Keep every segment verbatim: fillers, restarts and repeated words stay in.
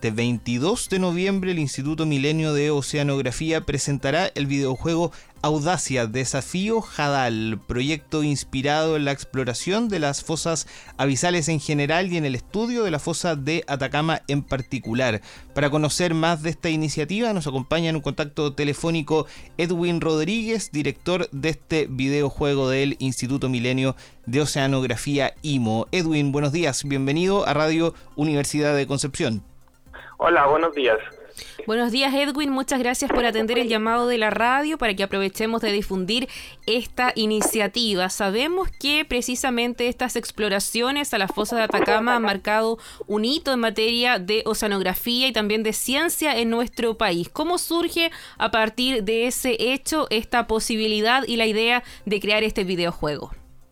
este veintidós de noviembre el Instituto Milenio de Oceanografía presentará el videojuego Audacia, Desafío Hadal, proyecto inspirado en la exploración de las fosas abisales en general y en el estudio de la fosa de Atacama en particular. Para conocer más de esta iniciativa nos acompaña en un contacto telefónico Edwin Rodríguez, director de este videojuego del Instituto Milenio de Oceanografía I M O. Edwin, buenos días, bienvenido a Radio Universidad de Concepción. Hola, buenos días. Buenos días, Edwin, muchas gracias por atender el llamado de la radio para que aprovechemos de difundir esta iniciativa. Sabemos que precisamente estas exploraciones a la fosa de Atacama han marcado un hito en materia de oceanografía y también de ciencia en nuestro país. ¿Cómo surge a partir de ese hecho esta posibilidad y la idea de crear este videojuego?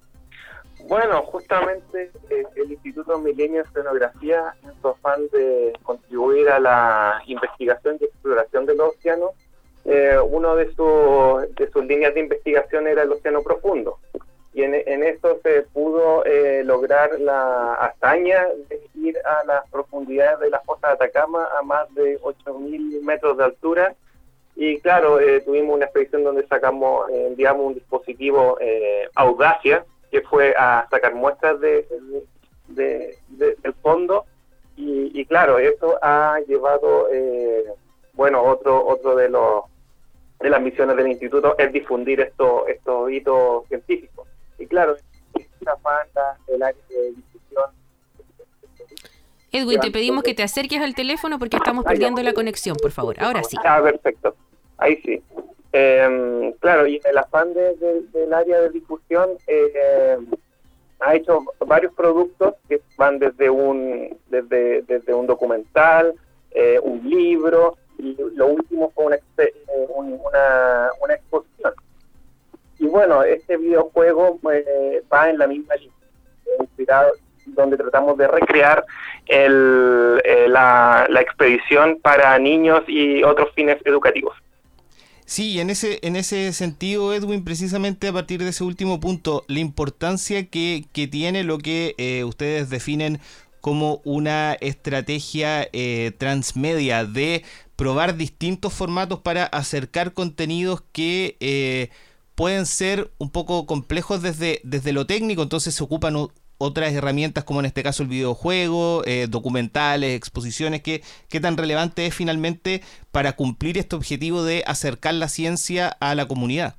Bueno, justamente eh, el Instituto Milenio de Oceanografía, en su afán de contribuir a la investigación y exploración del océano, eh, uno de, su, de sus líneas de investigación era el océano profundo. Y en, en eso se pudo eh, lograr la hazaña de ir a las profundidades de la fosa de Atacama a más de ocho mil metros de altura. Y claro, eh, tuvimos una expedición donde sacamos, eh, digamos, un dispositivo eh, Audacia, que fue a sacar muestras de, de, de, del fondo y, y claro, eso ha llevado, eh, bueno, otro otro de los de las misiones del instituto es difundir estos estos hitos científicos. Y claro, esta falta del área de difusión. Edwin, te pedimos que te acerques al teléfono porque estamos perdiendo la conexión, por favor. Ahora sí. Ah, perfecto. Ahí sí. Eh, claro, y en el afán de, de, del área de difusión eh, ha hecho varios productos que van desde un desde, desde un documental, eh, un libro, y lo último fue una, una, una exposición. Y bueno, este videojuego eh, va en la misma línea, inspirado, donde tratamos de recrear el, eh, la, la expedición para niños y otros fines educativos. Sí, en ese en ese sentido, Edwin, precisamente a partir de ese último punto, la importancia que, que tiene lo que eh, ustedes definen como una estrategia eh, transmedia de probar distintos formatos para acercar contenidos que eh, pueden ser un poco complejos desde, desde lo técnico, entonces se ocupan otras herramientas como en este caso el videojuego, eh, documentales, exposiciones. ¿Qué, qué tan relevante es finalmente para cumplir este objetivo de acercar la ciencia a la comunidad?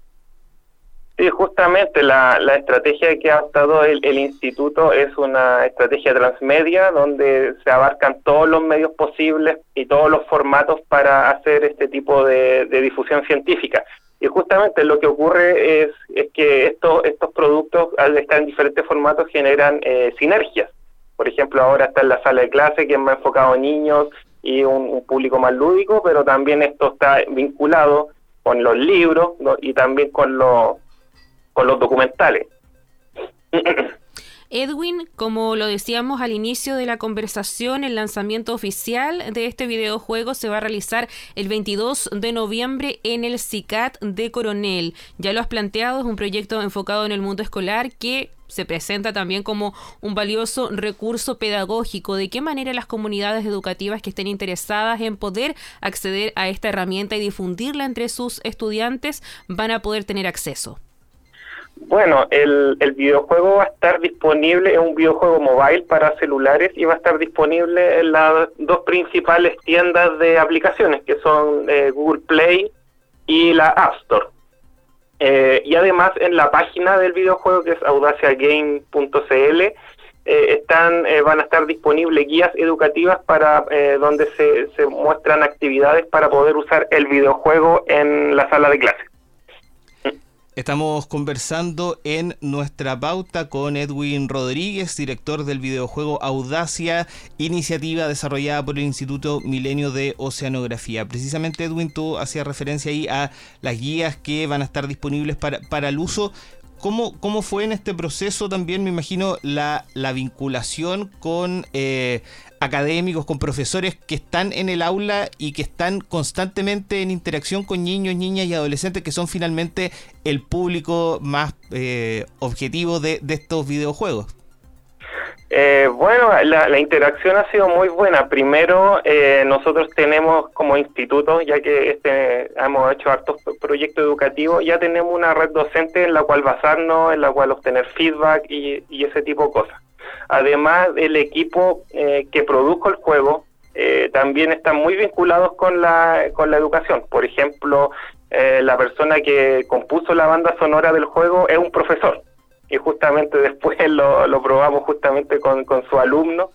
Sí, justamente la, la estrategia que ha adoptado el, el instituto es una estrategia transmedia donde se abarcan todos los medios posibles y todos los formatos para hacer este tipo de, de difusión científica. Y justamente lo que ocurre es, es que estos estos productos, al estar en diferentes formatos, generan eh, sinergias. Por ejemplo, ahora está en la sala de clase, que es más enfocado a niños y un, un público más lúdico, pero también esto está vinculado con los libros, ¿no? Y también con los, con los documentales. Edwin, como lo decíamos al inicio de la conversación, el lanzamiento oficial de este videojuego se va a realizar el veintidós de noviembre en el CICAT de Coronel. Ya lo has planteado, es un proyecto enfocado en el mundo escolar que se presenta también como un valioso recurso pedagógico. ¿De qué manera las comunidades educativas que estén interesadas en poder acceder a esta herramienta y difundirla entre sus estudiantes van a poder tener acceso? Bueno, el, el videojuego va a estar disponible, es un videojuego mobile para celulares y va a estar disponible en las dos principales tiendas de aplicaciones, que son eh, Google Play y la App Store. Eh, y además en la página del videojuego, que es audacia game punto c l, eh, están, eh, van a estar disponibles guías educativas para eh, donde se, se muestran actividades para poder usar el videojuego en la sala de clase. Estamos conversando en nuestra pauta con Edwin Rodríguez, director del videojuego Audacia, iniciativa desarrollada por el Instituto Milenio de Oceanografía. Precisamente, Edwin, tú hacías referencia ahí a las guías que van a estar disponibles para, para el uso. ¿Cómo, ¿Cómo fue en este proceso también, me imagino, la, la vinculación con eh, académicos, con profesores que están en el aula y que están constantemente en interacción con niños, niñas y adolescentes, que son finalmente el público más eh, objetivo de, de estos videojuegos? Eh, bueno, la, la interacción ha sido muy buena. Primero, eh, nosotros tenemos como instituto, ya que este hemos hecho hartos proyectos educativos, ya tenemos una red docente en la cual basarnos, en la cual obtener feedback y, y ese tipo de cosas. Además, el equipo eh, que produjo el juego eh, también está muy vinculados con la, con la educación. Por ejemplo, eh, la persona que compuso la banda sonora del juego es un profesor. Y justamente después lo, lo probamos justamente con, con su alumno.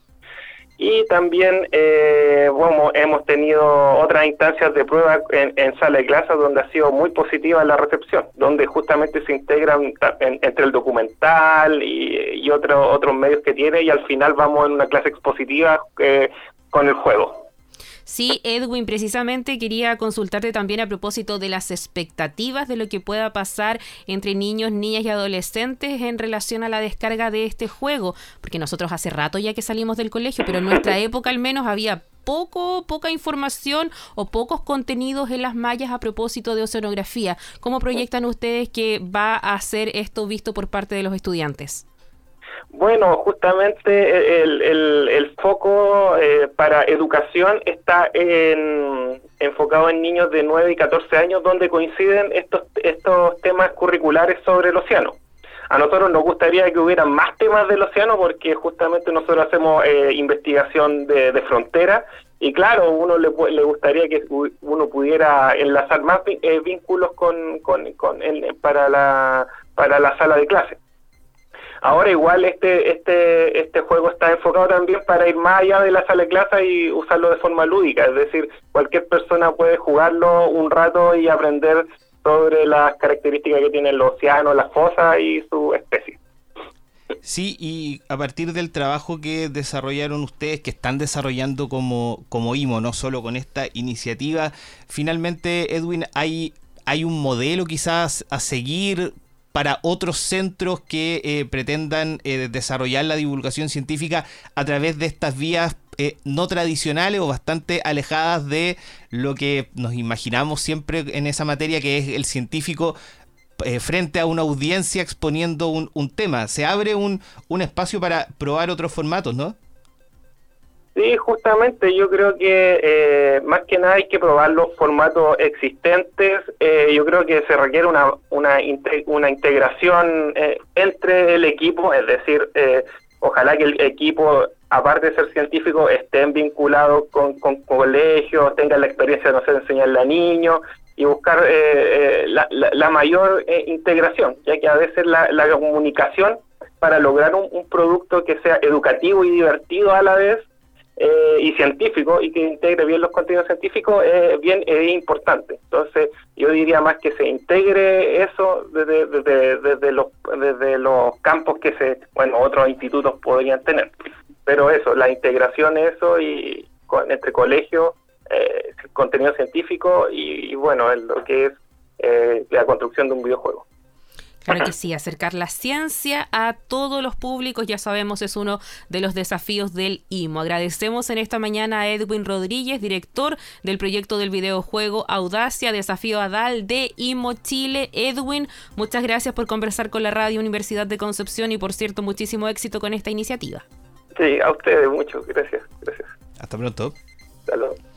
Y también eh, bueno, hemos tenido otras instancias de prueba en, en sala de clases donde ha sido muy positiva la recepción, donde justamente se integran en, entre el documental y, y otro, otros medios que tiene, y al final vamos en una clase expositiva eh, con el juego. Sí, Edwin, precisamente quería consultarte también a propósito de las expectativas de lo que pueda pasar entre niños, niñas y adolescentes en relación a la descarga de este juego, porque nosotros hace rato ya que salimos del colegio, pero en nuestra época al menos había poco, poca información o pocos contenidos en las mallas a propósito de oceanografía. ¿Cómo proyectan ustedes que va a ser esto visto por parte de los estudiantes? Bueno, justamente el, el, el foco eh, para educación está en, enfocado en niños de nueve y catorce años, donde coinciden estos, estos temas curriculares sobre el océano. A nosotros nos gustaría que hubiera más temas del océano porque justamente nosotros hacemos eh, investigación de, de frontera y claro, uno le, le gustaría que uno pudiera enlazar más eh, vínculos con, con, con el, para la para la sala de clase. Ahora igual este este este juego está enfocado también para ir más allá de la sala de clase y usarlo de forma lúdica, es decir, cualquier persona puede jugarlo un rato y aprender sobre las características que tiene el océano, las fosas y su especie. Sí, y a partir del trabajo que desarrollaron ustedes, que están desarrollando como, como I M O, no solo con esta iniciativa, finalmente, Edwin, ¿hay, hay un modelo quizás a seguir para otros centros que eh, pretendan eh, desarrollar la divulgación científica a través de estas vías eh, no tradicionales o bastante alejadas de lo que nos imaginamos siempre en esa materia, que es el científico eh, frente a una audiencia exponiendo un, un tema? Se abre un, un espacio para probar otros formatos, ¿no? Sí, justamente yo creo que eh, más que nada hay que probar los formatos existentes. Eh, yo creo que se requiere una una, inte- una integración eh, entre el equipo, es decir, eh, ojalá que el equipo, aparte de ser científico, estén vinculados con, con colegios, tengan la experiencia de, no sé, enseñarle a niños y buscar eh, eh, la, la, la mayor eh, integración, ya que a veces la, la comunicación para lograr un, un producto que sea educativo y divertido a la vez, Eh, y científico, y que integre bien los contenidos científicos, es eh, bien eh, importante. Entonces, yo diría más que se integre eso desde, desde, desde, los, desde los campos que se, bueno, otros institutos podrían tener. Pero eso, la integración, eso, y con, entre colegios, eh, contenido científico y, y bueno, lo que es eh, la construcción de un videojuego. Claro que sí, acercar la ciencia a todos los públicos, ya sabemos, es uno de los desafíos del I M O. Agradecemos en esta mañana a Edwin Rodríguez, director del proyecto del videojuego Audacia, Desafío Adal de I M O Chile. Edwin, muchas gracias por conversar con la Radio Universidad de Concepción y, por cierto, muchísimo éxito con esta iniciativa. Sí, a ustedes, mucho. Gracias. Gracias. Hasta pronto. Hasta luego.